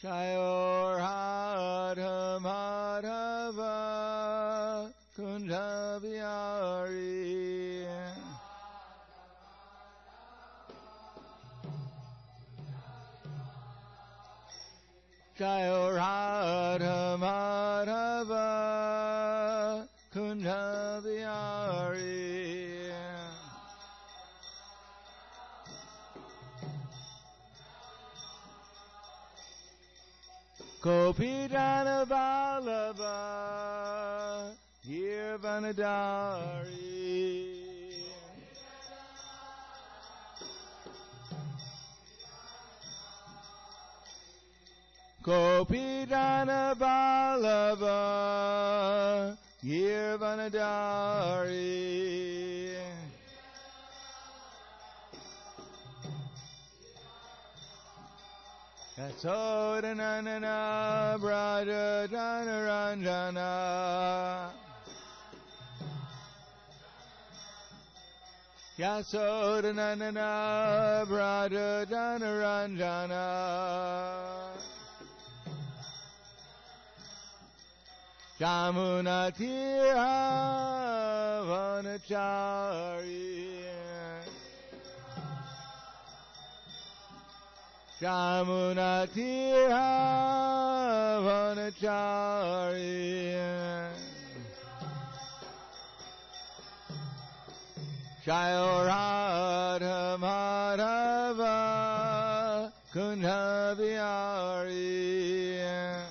Jayo Radha Madhava Kunja Bihari. Jayo Radha Madhava Kunja Bihari. Gopijana Vallabha Girvanadari. Gopijana Vallabha Girvanadari. Yasodanana Braja Janaranjana. Yasodanana Braja Janaranjana. Jamuna Tira Vanachari. Jamuna Tira Vanachari. Jayo Radha Madhava Kunja Bihari.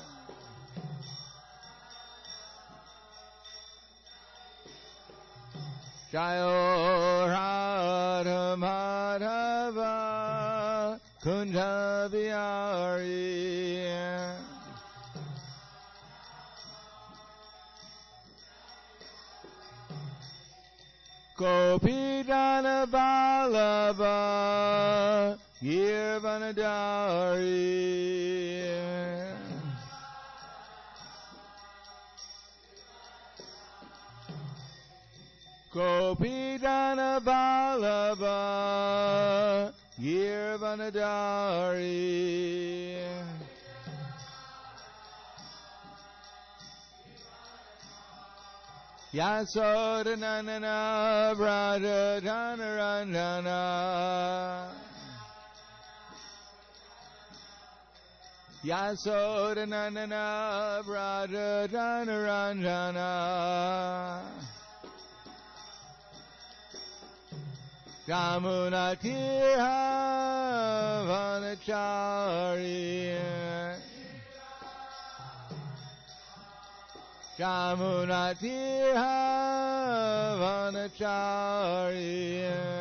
Jayo Radha Madhava Kunja Bihari. Gopijana Vallabha Girvanadari. Gopijana Vallabha Girvanadari. Yasodanana Braja Janaranjana. Yasodanana Braja Janaranjana. Jamuna Tira Vanachari. Jamuna Tira Vanachari.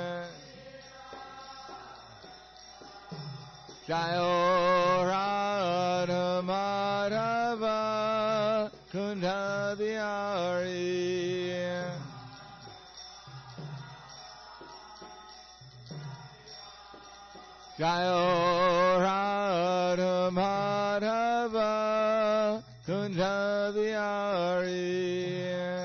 Jayo Radha Madhava Kunja Bihari. Jayo Radha Madhava Kunja Bihari.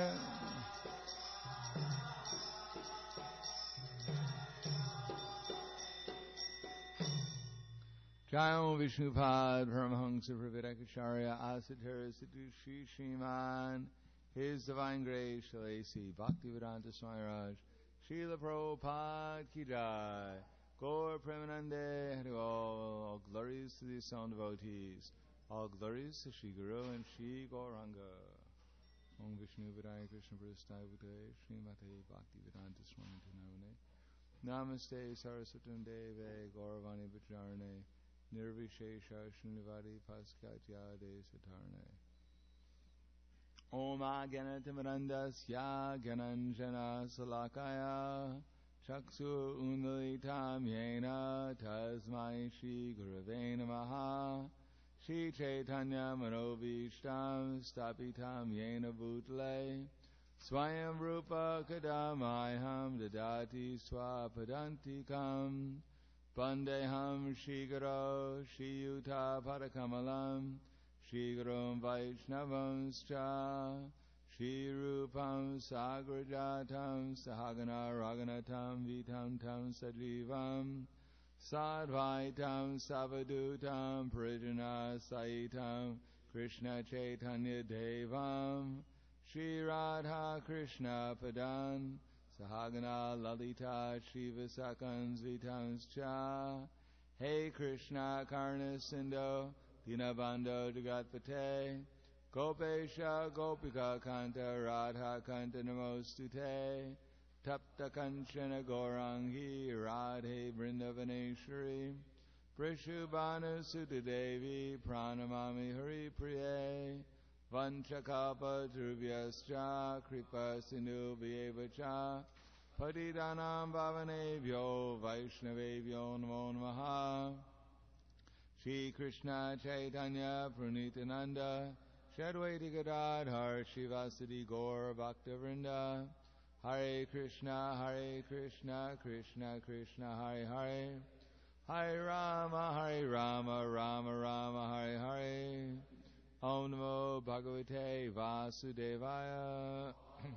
Jayo Vishnupad Paramahamsa Pravedakacharya Asatara Sidhu Shri Shriman His Divine Grace Shalasi Bhaktivedanta Swami Raj Srila Prabhupada Ki Jai. Gaur Premanande Hari all glories to the sound devotees, all glories to Shri Guru and Shri Gauranga. Om Vishnu Vidaya Krishna Prasthaya Bhutale Srimate Bhaktivedanta Swami Tinavane. Namaste Saraswatam Deve Gauravani Bhajarane Nirvishesha Srinivadi Paskatyade Satarne. Om Agyanatimarandasya Gyananjana Salakaya Chaksu Undalitam Yena Tasmai Shri Gurave Namaha. Shri Chaitanya Manovishtam Stapitam Yena Bhutale Swayam Rupa Kadamayam Dadati Swapadantikam Pandeham Shri Guru Shri Yuta Padakamalam Shri Guru Vaishnavam Scha Shri Rupam Sagrajatam Sahagana Raganatam Vitam Tam Sajivam Sadvaitam Savadutam Prijana Saitam Krishna Chaitanya Devam Shri Radha Krishna Padan Sahagana Lalita Shiva Sakans Vitams Cha Hey Krishna Karna Sindho Dinabando Jagatpate Gopesha Gopika Kanta Radha Kanta Namostute Tapta Kanchana Gaurangi Radhe Vrindavaneshwari Prishubhanu Sutta Devi Pranamami Hari Priye Vanchakapa Dhruvyascha Kripa Sindhu Vyevacha Patidanam Bhavanebhyo Vaishnavebhyo Namo Namaha Shri Krishna Chaitanya Pranitananda Shadwaiti Gadadhar Shivasadi Gaur Bhaktavrinda Hare Krishna Krishna Krishna Hare Hare Hare Rama Rama Rama Hare Hare Om Namo Bhagavate Vasudevaya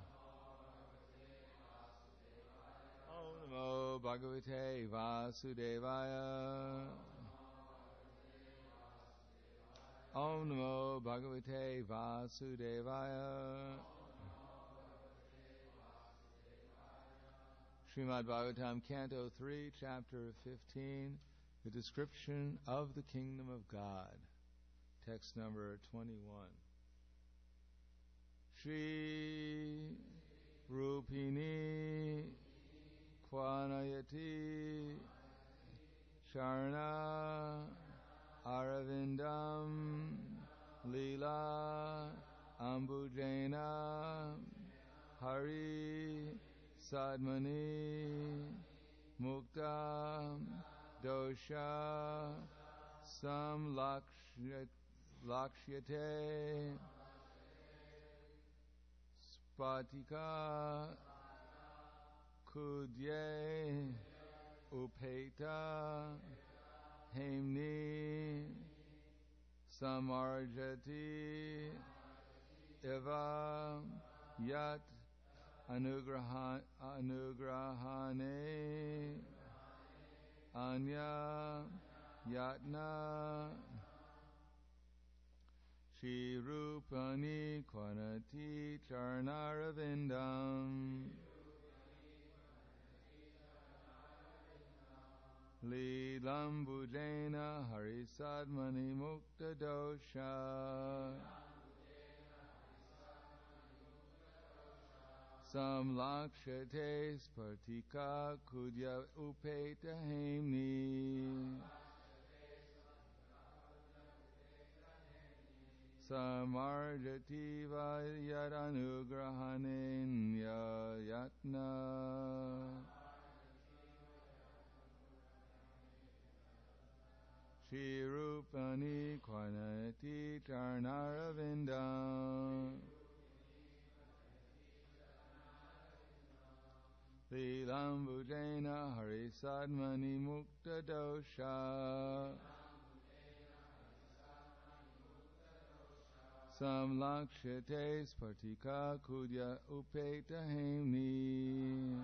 Om Namo Bhagavate Vasudevaya Om Namo Bhagavate Vasudevaya Srimad Bhagavatam, Canto 3, Chapter 15, the description of the Kingdom of God. Text number 21. Shri Rupini Kwanayati Sharna Aravindam Leela Ambujena Hari Sadmani Mukta Dosha Sam Lakshyate Spatika Kudye Upeta Hemni Samarjati Eva Yat Anugrahane Anya Yatna Shri Rupani Kwanati Charnaravindam Lilambujena Harisadmani Mukta Dosha Sam Lakshate Spartika Kudya Upeta Hemni Samarjativa Yadanugrahanenya Yatna Shri Rupani Kwanati Charnaravindam Lilambujena Harisadmani Mukta Dosha Sam Lakshate Spartika Kudya Upeta Hemni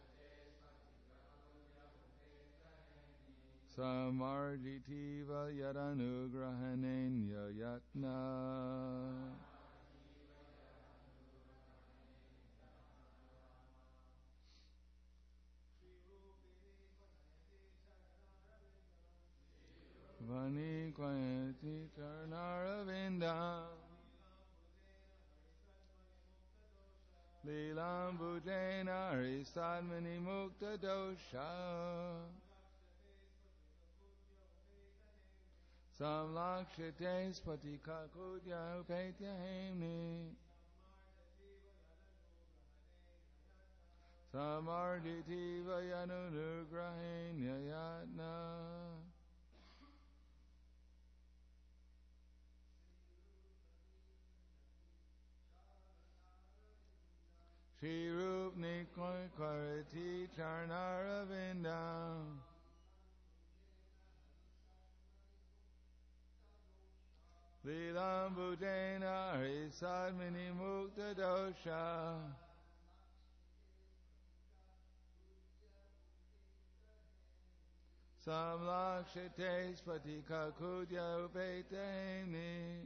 Samarjitiva Yadanugrahanenya Yatna Vani Kwanati Charnaravindam Lilambujena Harisadmani Mukta Dosha Samlakshate Spatika Kudya Upetya Hemni Samarjitiva Yanunugrahenya Yatna Shri Rupni Kwarati Charnaravindam Lilambujena Harisadmani Mukta Dosha Samlakshite Spatika Kudya Upeteni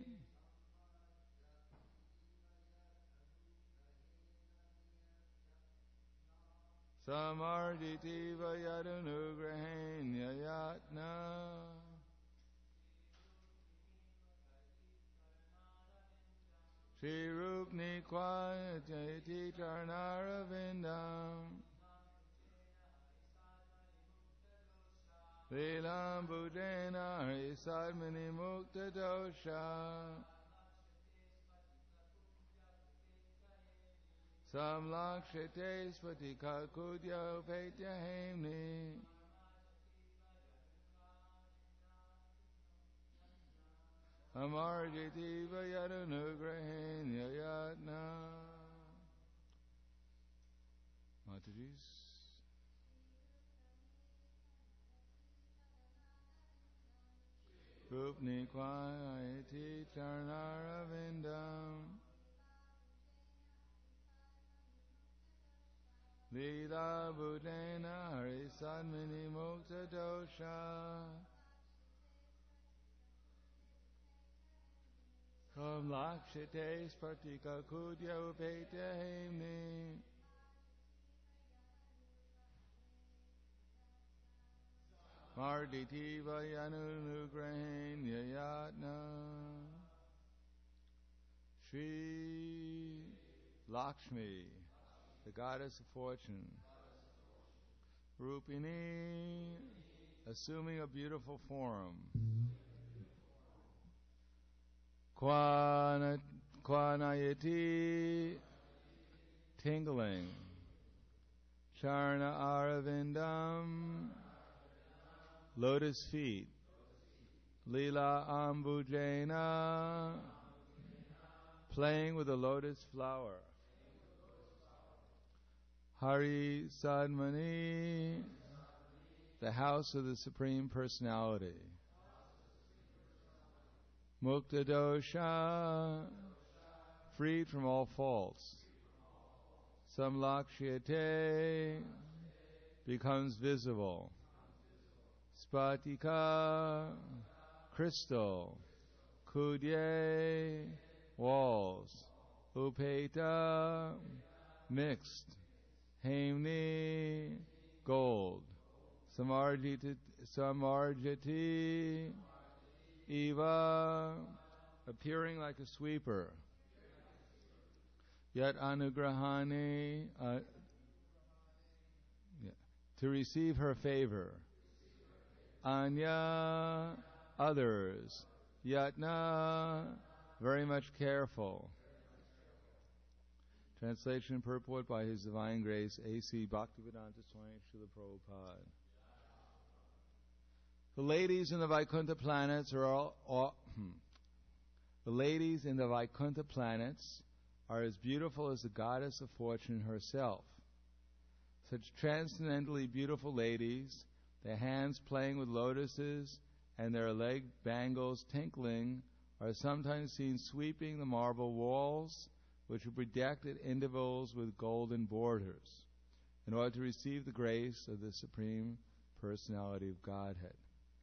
Samarjitiva Yadunugrahenya Yatna Shri Rupni Kwayati Charnaravindam Leelam Bhujena Harisadmini Mukta Dosha Samlakshite Spatika Kudya Upetya Hemni Amarjitiva Yadunugrahenya Yatna. Mataji's. Rupni Kwayati Charnaravindam Lila Bhujena Harisadmini Mukta Dosha Samlakshite Spatika Kudya Upetya Hemni Marditiva Yadunugrahenya Yatna. Shri Lakshmi, the goddess of fortune, Rupini, assuming a beautiful form, Kwanayati, tingling, Charna Aravindam, lotus feet, Lila Ambujena, playing with a lotus flower, Hari Sadmani, the house of the Supreme Personality, Mukta Dosha, freed from all faults, Samlakshite, becomes visible, Spatika, crystal, Kudye, walls, Upeta, mixed, Hemni, gold, Samarjati, Eva, appearing like a sweeper, Yat Anugrahani, to receive her favor, Anya, others, Yatna, very much careful. Translation and purport by His Divine Grace A.C. Bhaktivedanta Swami Srila Prabhupada. The ladies in the Vaikuntha planets are the ladies in the Vaikuntha planets are as beautiful as the goddess of fortune herself. Such transcendently beautiful ladies, their hands playing with lotuses and their leg bangles tinkling, are sometimes seen sweeping the marble walls, which are bedecked at intervals with golden borders, in order to receive the grace of the Supreme Personality of Godhead.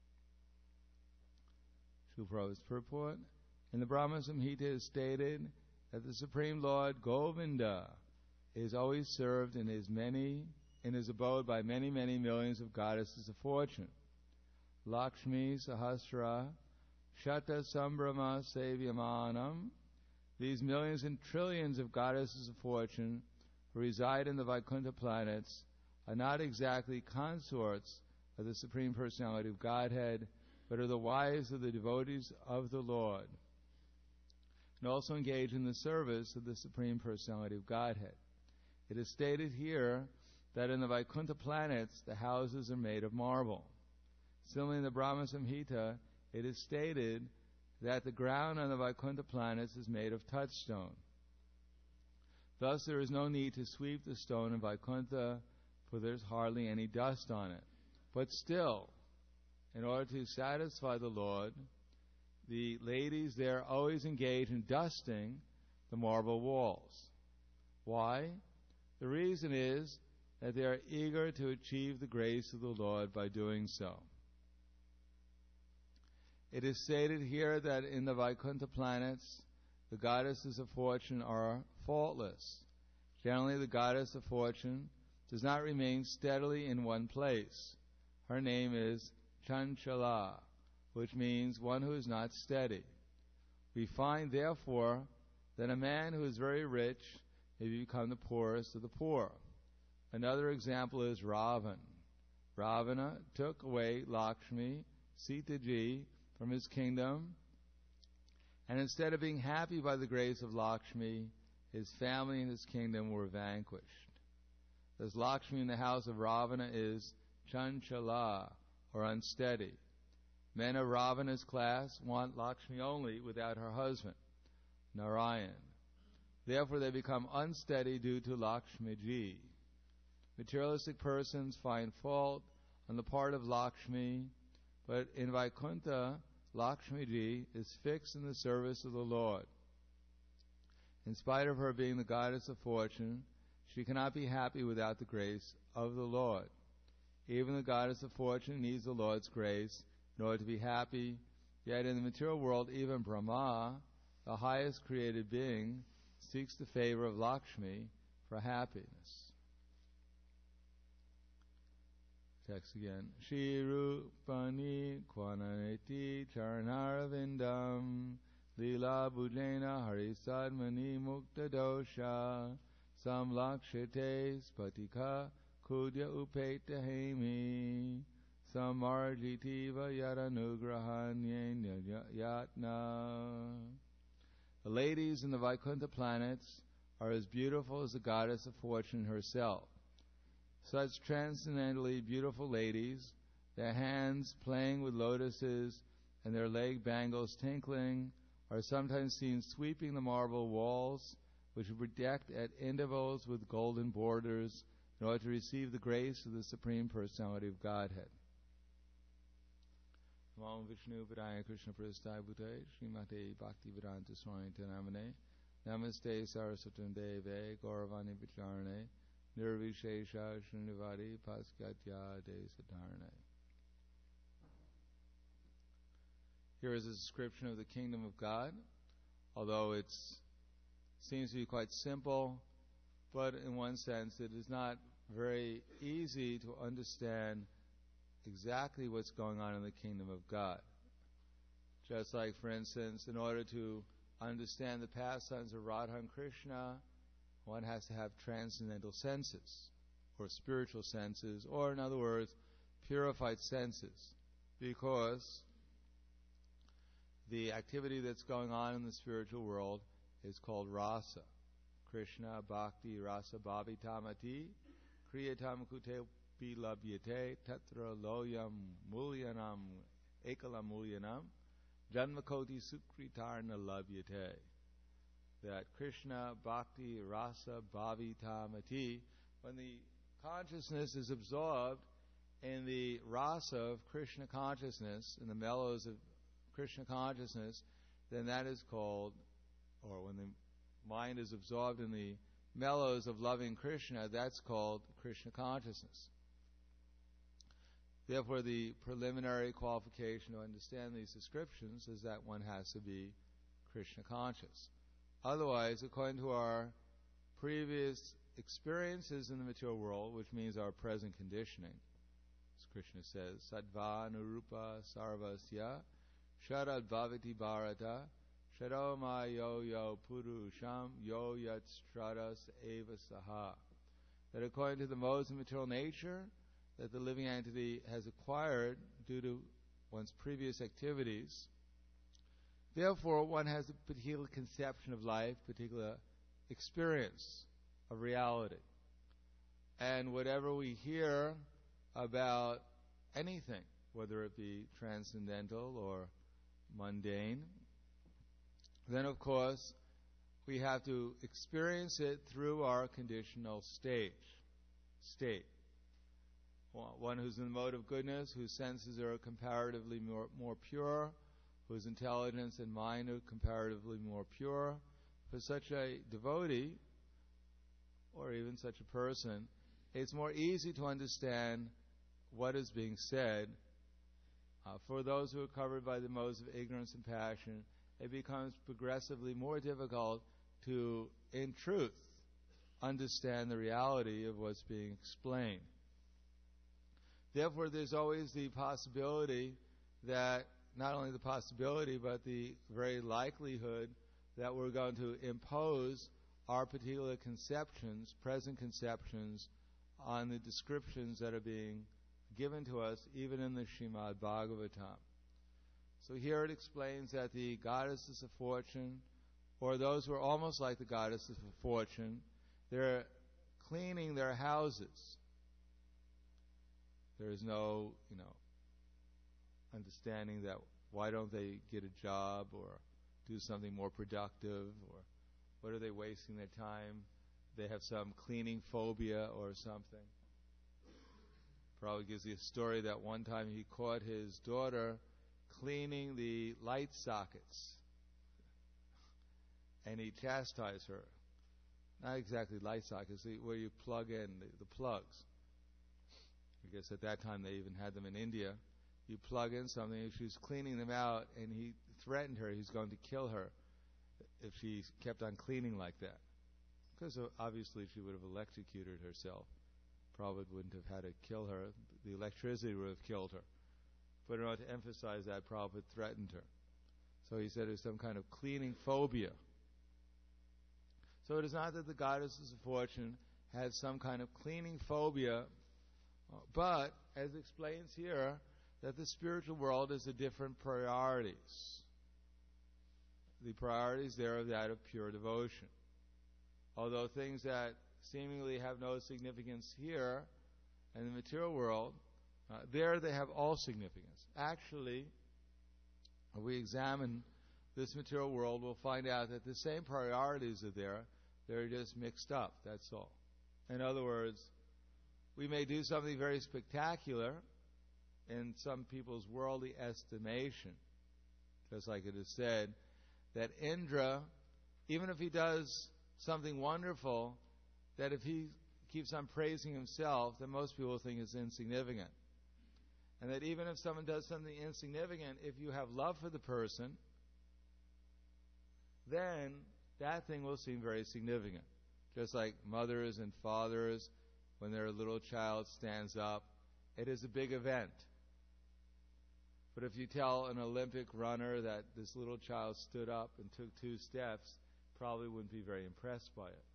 Srila Prabhupada's purport. In the Brahma Samhita is stated that the Supreme Lord Govinda is always served in his abode by many, many millions of goddesses of fortune. Lakshmi Sahasra Shata Sambrahma Sevyamanam. These millions and trillions of goddesses of fortune who reside in the Vaikuntha planets are not exactly consorts of the Supreme Personality of Godhead, but are the wives of the devotees of the Lord, and also engage in the service of the Supreme Personality of Godhead. It is stated here that in the Vaikuntha planets the houses are made of marble. Similarly, in the Brahma Samhita, it is stated that the ground on the Vaikuntha planets is made of touchstone. Thus, there is no need to sweep the stone in Vaikuntha, for there's hardly any dust on it. But still, in order to satisfy the Lord, the ladies there always engage in dusting the marble walls. Why? The reason is that they are eager to achieve the grace of the Lord by doing so. It is stated here that in the Vaikuntha planets, the goddesses of fortune are faultless. Generally, the goddess of fortune does not remain steadily in one place. Her name is Chanchala, which means one who is not steady. We find, therefore, that a man who is very rich may become the poorest of the poor. Another example is Ravan. Ravana took away Lakshmi, Sitaji, from his kingdom, and instead of being happy by the grace of Lakshmi, his family and his kingdom were vanquished. Thus Lakshmi in the house of Ravana is Chanchala, or unsteady. Men of Ravana's class want Lakshmi only without her husband, Narayan. Therefore they become unsteady due to Lakshmiji. Materialistic persons find fault on the part of Lakshmi, but in Vaikuntha, Lakshmiji is fixed in the service of the Lord. In spite of her being the goddess of fortune, she cannot be happy without the grace of the Lord. Even the goddess of fortune needs the Lord's grace in order to be happy, yet in the material world, even Brahma, the highest created being, seeks the favor of Lakshmi for happiness. Text again. Shirupani Kwananeti Charnaravindam Lila Bujena Harisadmani Mukta Dosha Samlakshite Spatika Kudya Upeta Hemi Samarjitiva Yaranugrahanyena Yatna. The ladies in the Vaikuntha planets are as beautiful as the goddess of fortune herself. Such transcendently beautiful ladies, their hands playing with lotuses and their leg bangles tinkling, are sometimes seen sweeping the marble walls, which are bedecked at intervals with golden borders, in order to receive the grace of the Supreme Personality of Godhead. Namo Vishnu Padaya Krishna Prasthaya Bhutaya Srimate Bhaktivedanta Swami Namane Namaste Saraswatam Deve Gauravani Vicharane Nirvishesha Srinivadi Paskatya De Sadharane. Here is a description of the kingdom of God, although it seems to be quite simple, but in one sense it is not very easy to understand exactly what's going on in the kingdom of God. Just like, for instance, in order to understand the pastimes of Radha and Krishna, one has to have transcendental senses, or spiritual senses, or in other words, purified senses, because the activity that's going on in the spiritual world is called rasa. Krishna Bhakti Rasa Bhavitamati Kriyatam Kute Labhyate Tatra Loyam Mulyanam Ekala Mulyanam Janmakoti Sukritarna Labhyate. That Krishna Bhakti Rasa Bhavitamati, when the consciousness is absorbed in the rasa of Krishna consciousness, in the mellows of Krishna consciousness, then that is called, or when the mind is absorbed in the mellows of loving Krishna, that's called Krishna consciousness. Therefore, the preliminary qualification to understand these descriptions is that one has to be Krishna conscious. Otherwise, according to our previous experiences in the material world, which means our present conditioning, as Krishna says, Sattva Nurupa Sarvasya Sharad Bhavati Bharata Shadoma Yo Yo Purusham Yo Yat Stratas Eva Saha. That according to the modes of material nature that the living entity has acquired due to one's previous activities, therefore one has a particular conception of life, particular experience of reality. And whatever we hear about anything, whether it be transcendental or mundane, then of course we have to experience it through our conditional state. One who's in the mode of goodness, whose senses are comparatively more pure, whose intelligence and mind are comparatively more pure. For such a devotee, or even such a person, it's more easy to understand what is being said For those who are covered by the modes of ignorance and passion, it becomes progressively more difficult to, in truth, understand the reality of what's being explained. Therefore, there's always the possibility that, not only the possibility, but the very likelihood that we're going to impose our particular conceptions, present conceptions, on the descriptions that are being given to us, even in the Srimad Bhagavatam. So here it explains that the goddesses of fortune, or those who are almost like the goddesses of fortune, they're cleaning their houses. There is no, understanding that why don't they get a job or do something more productive, or what are they wasting their time? They have some cleaning phobia or something. Probably gives you a story that one time he caught his daughter cleaning the light sockets, and he chastised her. Not exactly light sockets, where you plug in the plugs. I guess at that time they even had them in India. You plug in something, and she was cleaning them out, and he threatened her he was going to kill her if she kept on cleaning like that. Because obviously she would have electrocuted herself. Probably wouldn't have had to kill her. The electricity would have killed her. But in order to emphasize that, Prabhupada threatened her. So he said it was some kind of cleaning phobia. So it is not that the goddesses of fortune had some kind of cleaning phobia, but, as explains here, that the spiritual world is a different priorities. The priorities there are that of pure devotion. Although things that seemingly have no significance here in the material world, there they have all significance. Actually, if we examine this material world, we'll find out that the same priorities are there. They're just mixed up, that's all. In other words, we may do something very spectacular in some people's worldly estimation. Just like it is said that Indra, even if he does something wonderful, that if he keeps on praising himself, that most people think is insignificant. And that even if someone does something insignificant, if you have love for the person, then that thing will seem very significant. Just like mothers and fathers, when their little child stands up, it is a big event. But if you tell an Olympic runner that this little child stood up and took 2 steps, probably wouldn't be very impressed by it.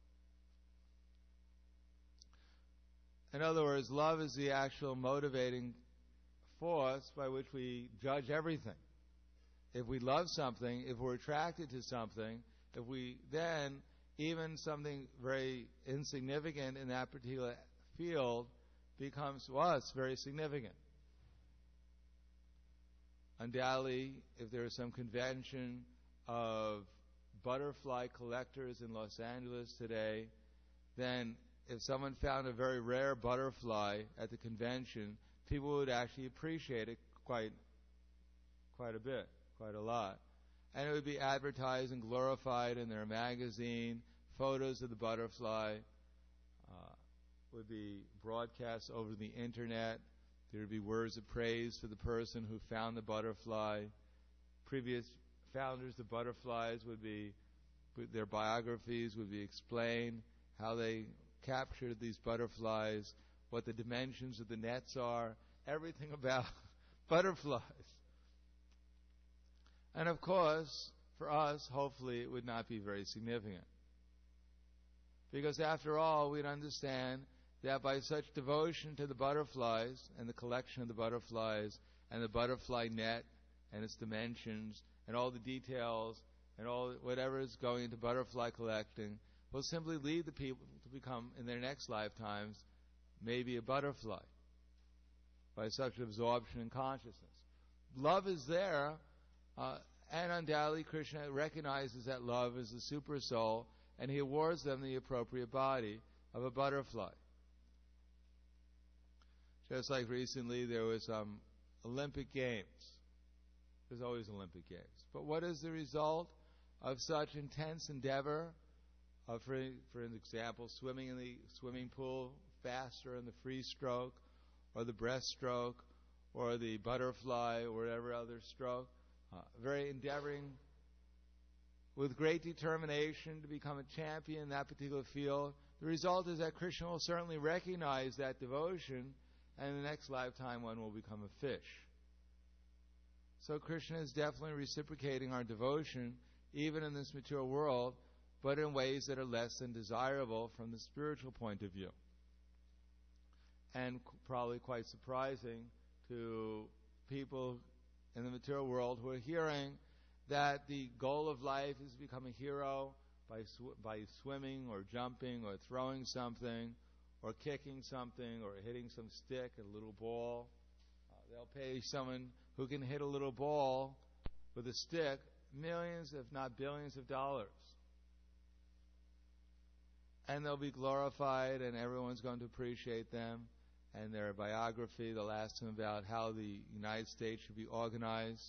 In other words, love is the actual motivating force by which we judge everything. If we love something, if we're attracted to something, if we then, even something very insignificant in that particular field becomes to us very significant. Undoubtedly, if there is some convention of butterfly collectors in Los Angeles today, then if someone found a very rare butterfly at the convention, people would actually appreciate it quite a bit, quite a lot. And it would be advertised and glorified in their magazine. Photos of the butterfly would be broadcast over the internet. There would be words of praise for the person who found the butterfly. Previous founders of butterflies their biographies would be explained, how they captured these butterflies, what the dimensions of the nets are, everything about butterflies. And of course, for us, hopefully it would not be very significant. Because after all, we'd understand that by such devotion to the butterflies and the collection of the butterflies and the butterfly net and its dimensions and all the details and all whatever is going into butterfly collecting will simply lead the people to become, in their next lifetimes, maybe a butterfly by such absorption in consciousness. Love is there, and undoubtedly Krishna recognizes that love is the super soul, and he awards them the appropriate body of a butterfly. Just like recently there was Olympic Games. There's always Olympic Games. But what is the result of such intense endeavor? For example, swimming in the swimming pool faster in the free stroke or the breaststroke, or the butterfly, or whatever other stroke, very endeavoring with great determination to become a champion in that particular field. The result is that Krishna will certainly recognize that devotion, and in the next lifetime one will become a fish. So Krishna is definitely reciprocating our devotion, even in this material world, but in ways that are less than desirable from the spiritual point of view. And probably quite surprising to people in the material world who are hearing that the goal of life is to become a hero by swimming or jumping or throwing something or kicking something or hitting some stick, a little ball. They'll pay someone who can hit a little ball with a stick millions, if not billions of dollars. And they'll be glorified, and everyone's going to appreciate them. And their biography, they'll ask them about how the United States should be organized.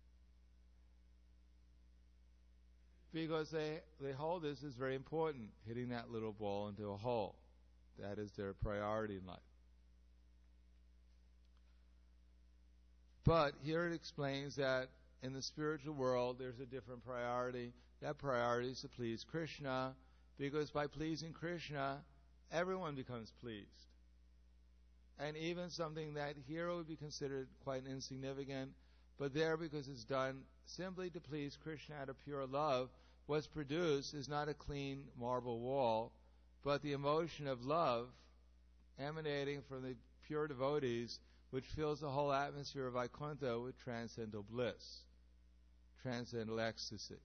Because they hold this as very important, hitting that little ball into a hole. That is their priority in life. But here it explains that in the spiritual world there's a different priority. That priority is to please Krishna, because by pleasing Krishna, everyone becomes pleased. And even something that here would be considered quite insignificant, but there, because it's done simply to please Krishna out of pure love, what's produced is not a clean marble wall, but the emotion of love emanating from the pure devotees, which fills the whole atmosphere of Vaikuntha with transcendental bliss, transcendental ecstasy.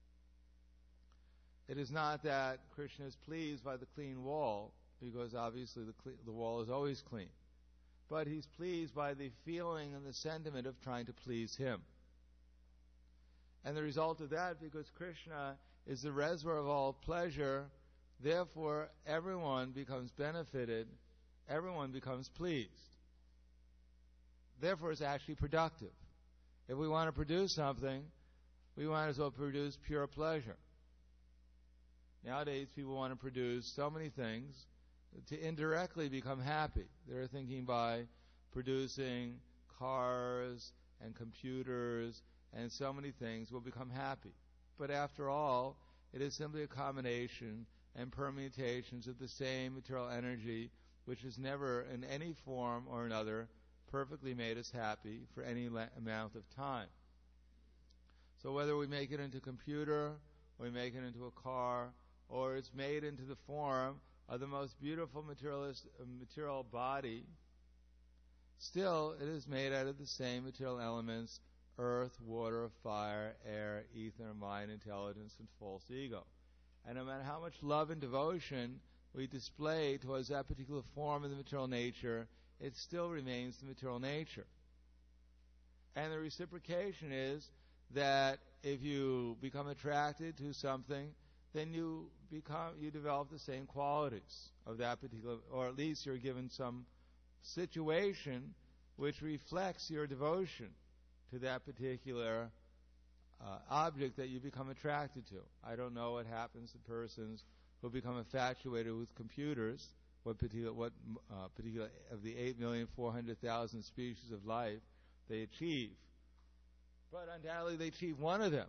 It is not that Krishna is pleased by the clean wall, because obviously the wall is always clean. But he's pleased by the feeling and the sentiment of trying to please him. And the result of that, because Krishna is the reservoir of all pleasure, therefore everyone becomes benefited, everyone becomes pleased. Therefore it's actually productive. If we want to produce something, we might as well produce pure pleasure. Nowadays people want to produce so many things to indirectly become happy. They're thinking by producing cars and computers and so many things will become happy. But after all, it is simply a combination and permutations of the same material energy, which has never in any form or another perfectly made us happy for any amount of time. So whether we make it into a computer, or we make it into a car, or it's made into the form of the most beautiful material body, still it is made out of the same material elements: earth, water, fire, air, ether, mind, intelligence, and false ego. And no matter how much love and devotion we display towards that particular form of the material nature, it still remains the material nature. And the reciprocation is that if you become attracted to something, then you develop the same qualities of that particular, or at least you're given some situation which reflects your devotion to that particular object that you become attracted to. I don't know what happens to persons who become infatuated with computers, what particular of the 8,400,000 species of life they achieve. But undoubtedly they achieve one of them.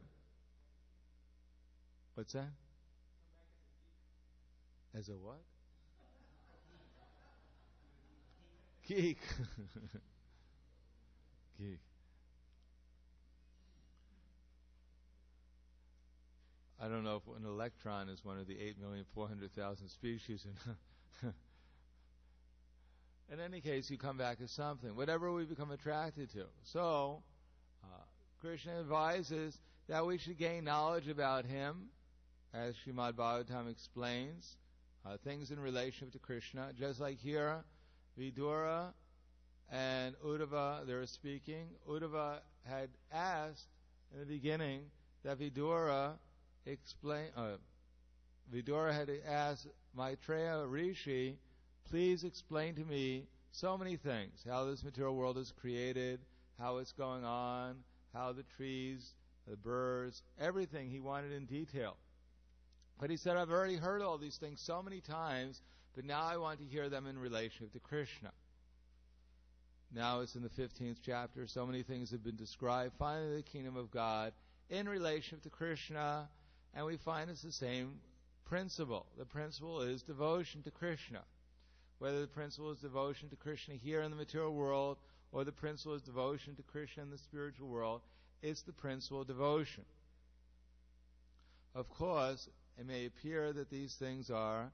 What's that? As a what? Geek. Geek. I don't know if an electron is one of the 8,400,000 species. In any case, you come back as something, whatever we become attracted to. So, Krishna advises that we should gain knowledge about him, as Srimad Bhagavatam explains, things in relation to Krishna. Just like here, Vidura and Uddhava, they were speaking. Uddhava had asked in the beginning that Vidura had asked Maitreya Rishi, please explain to me so many things, how this material world is created, how it's going on, how the trees, the birds, everything he wanted in detail. But he said, I've already heard all these things so many times, but now I want to hear them in relation to Krishna. Now it's in the 15th chapter. So many things have been described. Finally, the kingdom of God in relation to Krishna, and we find it's the same principle. The principle is devotion to Krishna. Whether the principle is devotion to Krishna here in the material world or the principle is devotion to Krishna in the spiritual world, it's the principle of devotion. Of course, it may appear that these things are,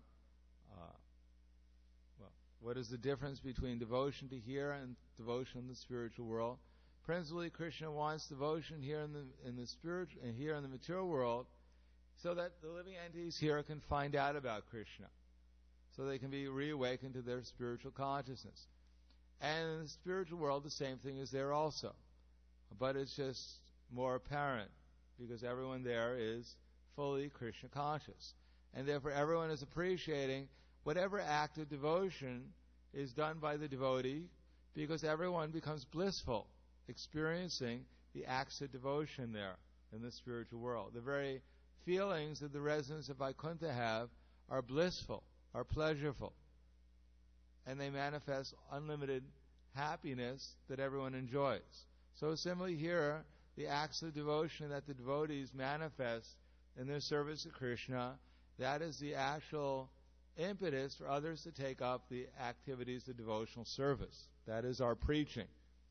what is the difference between devotion to here and devotion in the spiritual world? Principally, Krishna wants devotion here in the spiritual and here in the material world, so that the living entities here can find out about Krishna, so they can be reawakened to their spiritual consciousness. And in the spiritual world, the same thing is there also, but it's just more apparent because everyone there is fully Krishna conscious, and therefore everyone is appreciating whatever act of devotion is done by the devotee, because everyone becomes blissful, experiencing the acts of devotion there in the spiritual world. The very feelings that the residents of Vaikuntha have are blissful, are pleasurable, and they manifest unlimited happiness that everyone enjoys. So similarly here, the acts of devotion that the devotees manifest in their service to Krishna, that is the actual impetus for others to take up the activities of devotional service. That is our preaching.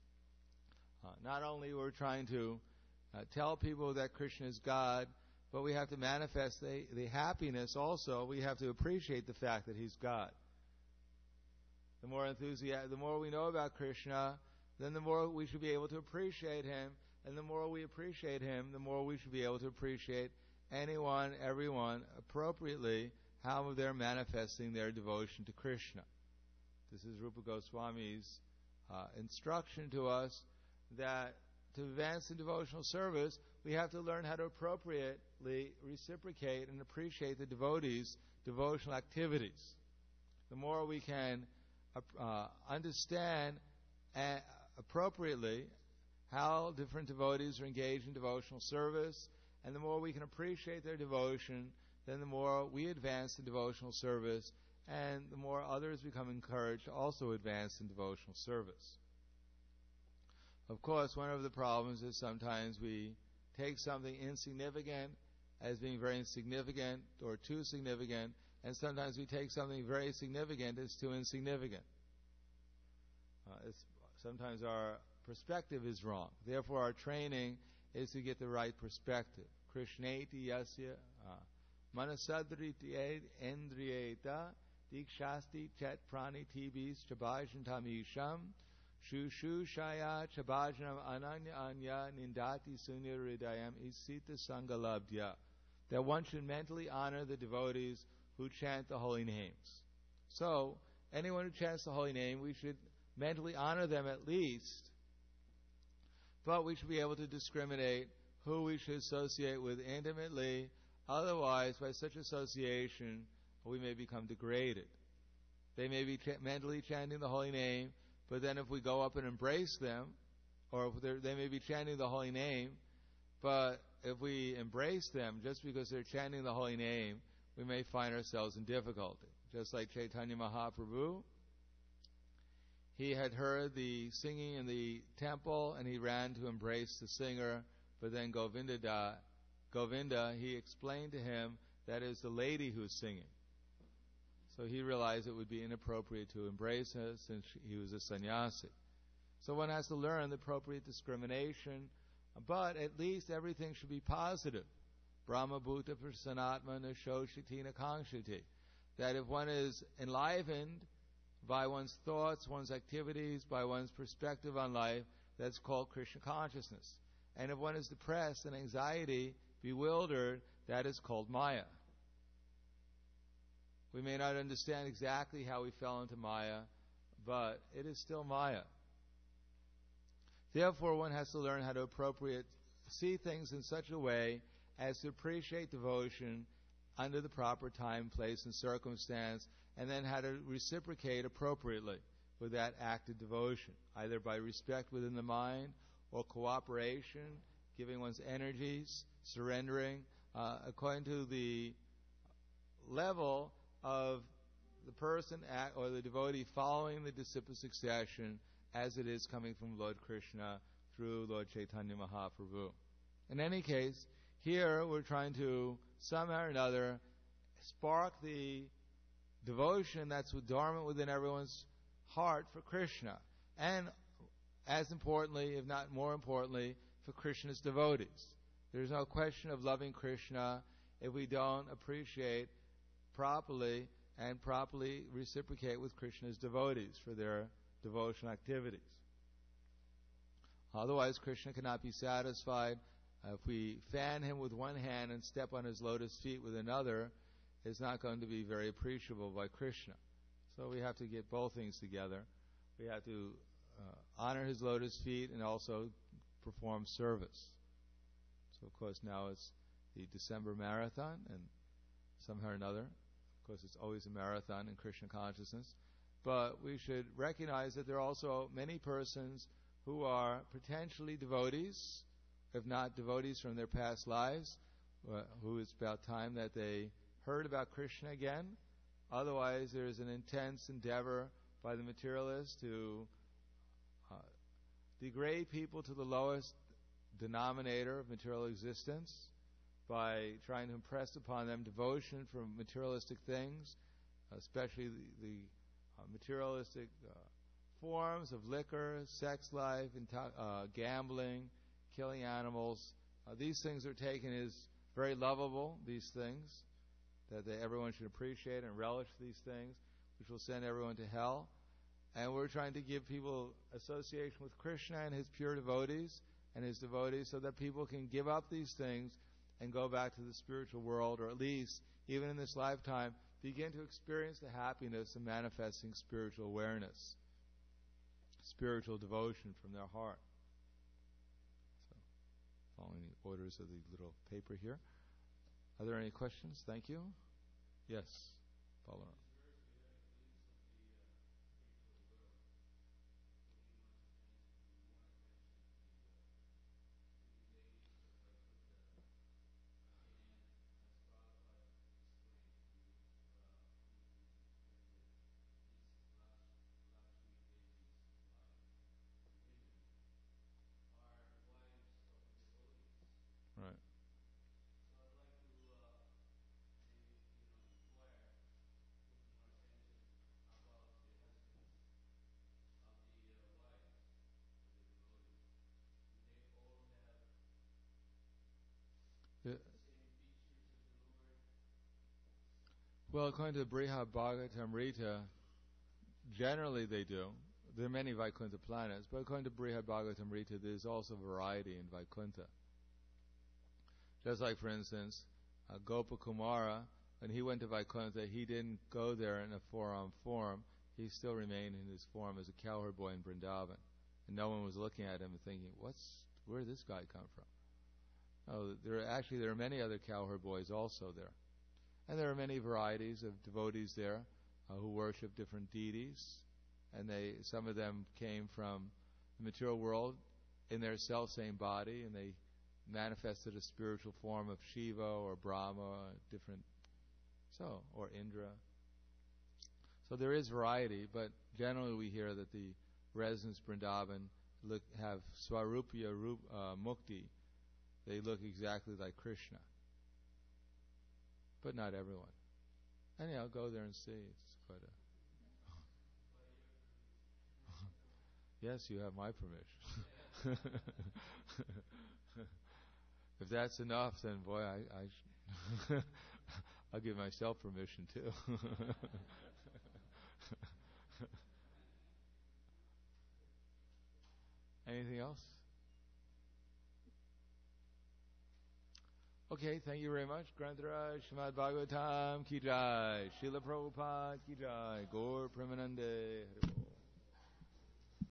Not only we're trying to tell people that Krishna is God, but we have to manifest the happiness also. We have to appreciate the fact that He's God. The more we know about Krishna, then the more we should be able to appreciate Him. And the more we appreciate Him, the more we should be able to appreciate anyone, everyone, appropriately, how they're manifesting their devotion to Krishna. This is Rupa Goswami's instruction to us, that to advance in devotional service, we have to learn how to appropriately reciprocate and appreciate the devotees' devotional activities. The more we can understand appropriately how different devotees are engaged in devotional service, and the more we can appreciate their devotion, then the more we advance in devotional service, and the more others become encouraged to also advance in devotional service. Of course, one of the problems is sometimes we take something insignificant as being very insignificant or too significant, and sometimes we take something very significant as too insignificant. Sometimes our perspective is wrong. Therefore, our training is to get the right perspective. Krishneti yasya manasadriti endriyeta dikshasti chet prani tibis chabhajantamisham shushu shaya chabhajanam ananya anya nindati sunya hridayam isita sangalabdya. That one should mentally honor the devotees who chant the holy names. So, anyone who chants the holy name, we should mentally honor them at least, but we should be able to discriminate who we should associate with intimately. Otherwise, by such association, we may become degraded. They may be mentally chanting the holy name, but then if we go up and embrace them, or if they may be chanting the holy name, but if we embrace them just because they're chanting the holy name, we may find ourselves in difficulty. Just like Chaitanya Mahaprabhu, he had heard the singing in the temple and he ran to embrace the singer, but then Govinda, he explained to him that is the lady who's singing. So he realized it would be inappropriate to embrace her since he was a sannyasi. So one has to learn the appropriate discrimination, but at least everything should be positive. Brahma bhuta prasanatma nashoshiti nakangshiti. That if one is enlivened by one's thoughts, one's activities, by one's perspective on life, that's called Krishna consciousness. And if one is depressed and anxiety, bewildered, that is called Maya. We may not understand exactly how we fell into Maya, but it is still Maya. Therefore, one has to learn how to see things in such a way as to appreciate devotion under the proper time, place, and circumstance, and then how to reciprocate appropriately with that act of devotion, either by respect within the mind or cooperation, giving one's energies, surrendering, according to the level of the person or the devotee following the disciple succession as it is coming from Lord Krishna through Lord Chaitanya Mahaprabhu. In any case, here we're trying to somehow or another spark the devotion that's dormant within everyone's heart for Krishna. And as importantly, if not more importantly, for Krishna's devotees. There's no question of loving Krishna if we don't appreciate properly and properly reciprocate with Krishna's devotees for their devotional activities. Otherwise, Krishna cannot be satisfied. If we fan him with one hand and step on his lotus feet with another, it's not going to be very appreciable by Krishna. So we have to get both things together. We have to honor his lotus feet and also perform service. So, of course, now it's the December marathon, and somehow or another, of course, it's always a marathon in Krishna consciousness. But we should recognize that there are also many persons who are potentially devotees, if not devotees from their past lives, who it's about time that they heard about Krishna again. Otherwise, there is an intense endeavor by the materialists to degrade people to the lowest denominator of material existence by trying to impress upon them devotion for materialistic things, especially the materialistic forms of liquor, sex life, gambling, killing animals. These things are taken as very lovable, these things, that everyone should appreciate and relish these things, which will send everyone to hell. And we're trying to give people association with Krishna and his pure devotees and his devotees so that people can give up these things and go back to the spiritual world, or at least, even in this lifetime, begin to experience the happiness of manifesting spiritual awareness, spiritual devotion from their heart. So, following the orders of the little paper here. Are there any questions? Thank you. Yes, Paula. Right. Well, according to the Brihad Bhagavatamrita, generally they do. There are many Vaikuntha planets, but according to Brihad Bhagavatamrita, there's also variety in Vaikuntha. Just like, for instance, Gopakumara, when he went to Vaikuntha, he didn't go there in a four-armed form. He still remained in his form as a cowherd boy in Vrindavan. And no one was looking at him and thinking, where did this guy come from? Oh, there are many other cowherd boys also there. And there are many varieties of devotees there who worship different deities. And some of them came from the material world in their self-same body, and they manifested a spiritual form of Shiva or Brahma, or Indra. So there is variety, but generally we hear that the residents of Vrindavan have Swarupya Mukti. They look exactly like Krishna. But not everyone. Anyhow, go there and see. It's quite a... Yes, you have my permission. If that's enough, then boy, I'll give myself permission too. Anything else? Okay, thank you very much. Grantaraj, Srimad Bhagavatam ki jai, Srila Prabhupada ki jai, Gaur Premanande.